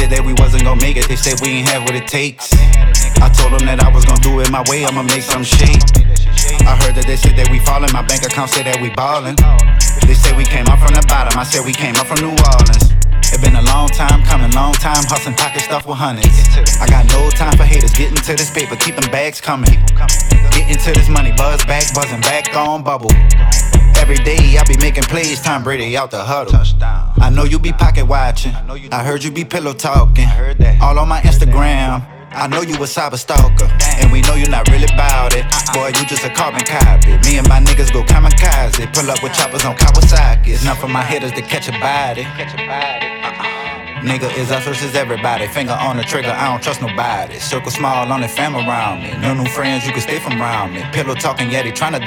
said that we wasn't gon' make it, they said we ain't have what it takes. I told them that I was gon' do it my way, I'ma make some shake. I heard that they said that we fallin', my bank account said that we ballin'. They said we came up from the bottom, I said we came up from New Orleans. It been a long time coming, long time hustling, pocket stuff with hundreds. I got no time for haters, getting to this paper, keep them bags coming. Getting to this money, buzz back, buzzing back on bubble. Every day I be making plays, Tom Brady out the huddle. I know you be pocket watching, I heard you be pillow talking. All on my Instagram, I know you a cyber stalker. And we know you not really bout it. Boy, you just a carbon copy. Me and my niggas go kamikaze. Pull up with choppers on Kawasaki. It's enough for my hitters to catch a body. Nigga, is us versus everybody. Finger on the trigger, I don't trust nobody. Circle small, only fam around me. No new friends, you can stay from around me. Pillow talking, yeah, they tryna